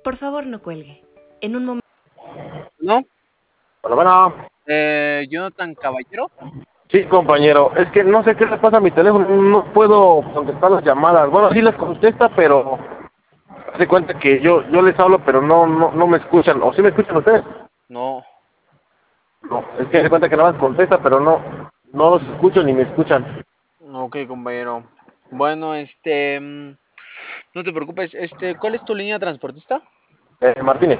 Por favor, no cuelgue. En un momento. ¿No? Bueno, bueno. Jonathan Caballero. Sí, compañero. Es que no sé qué le pasa a mi teléfono. No puedo contestar las llamadas. Bueno, sí las contesta, pero hace cuenta que yo les hablo, pero no me escuchan. ¿O sí me escuchan ustedes? No. No, es que hace cuenta que nada más contesta, pero no los escucho ni me escuchan. Ok, compañero. Bueno, no te preocupes. ¿Cuál es tu línea transportista? Martínez.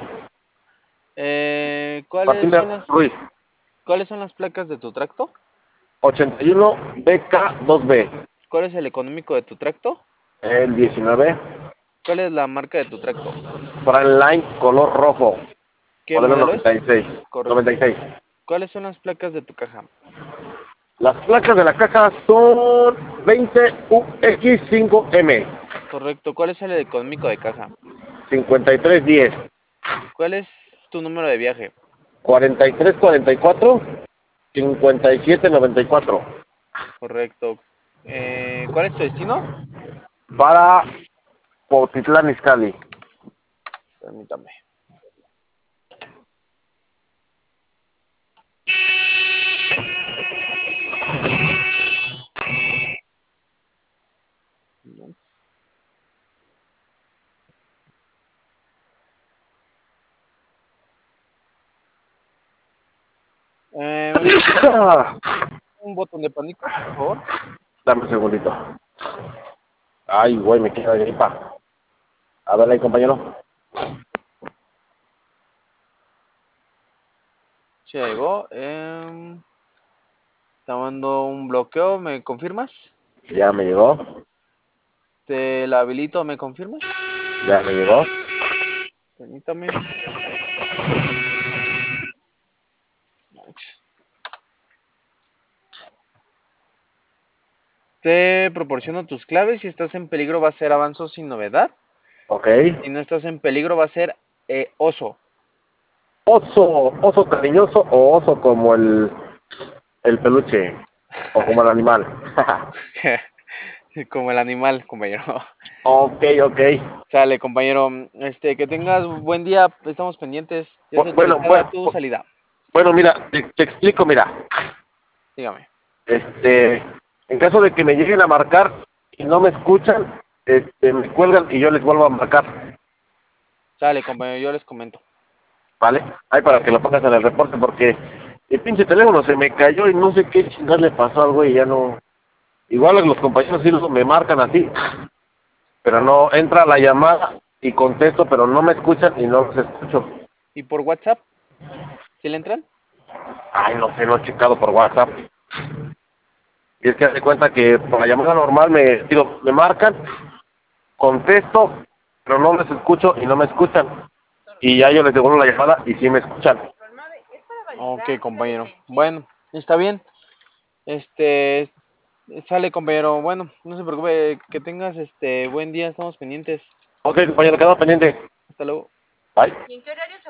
Martínez Ruiz. ¿Cuáles son las placas de tu tracto? 81 BK2B. ¿Cuál es el económico de tu tracto? El 19. ¿Cuál es la marca de tu tracto? Line color rojo. ¿Qué Modelo modelo es? 96. Correcto. 96. ¿Cuáles son las placas de tu caja? Las placas de la caja son 20UX5M. Correcto. ¿Cuál es el económico de caja? 5310. ¿Cuál es tu número de viaje? 4344. 5794. Correcto. ¿Cuál es tu destino? Para Potitlán Izcalli. Permítame. ¿Me puedes un botón de pánico, por favor? Dame un segundito. Ay, güey, me queda gripa. A ver ahí, compañero. Sí, ya llegó. Está dando un bloqueo, ¿me confirmas? Ya me llegó. Te la habilito, ¿me confirmas? Ya me llegó. Permítame. Te proporciono tus claves. Si estás en peligro va a ser avanzo sin novedad. Ok. Si no estás en peligro va a ser oso. Oso cariñoso o oso como el peluche. O como el animal. Como el animal, compañero. Ok, ok. Sale, compañero. Que tengas buen día. Estamos pendientes. Ya es Bueno, autorizada tu salida. bueno, mira, te explico, mira. Dígame. Este, en caso de que me lleguen a marcar y no me escuchan, me cuelgan y yo les vuelvo a marcar, Sale, compañero. Yo les comento. ¿vale? Ahí para Sale. que lo pongas en el reporte porque el pinche teléfono se me cayó y no sé qué chingados le pasó al güey, ya no. Igual los compañeros sí me marcan así, pero no entra la llamada y contesto, pero no me escuchan y no los escucho. ¿Y por WhatsApp? ¿Sí le entran? Ay, no sé, no he checado por WhatsApp. Y es que hace cuenta que por la llamada normal me marcan, contesto, pero no les escucho y no me escuchan. Y ya yo les devuelvo la llamada y sí me escuchan. Ok, compañero. Bueno, está bien. Este, Sale, compañero. Bueno, no se preocupe. Que tengas buen día. Estamos pendientes. Ok, compañero, quedo pendiente. Hasta luego. Bye.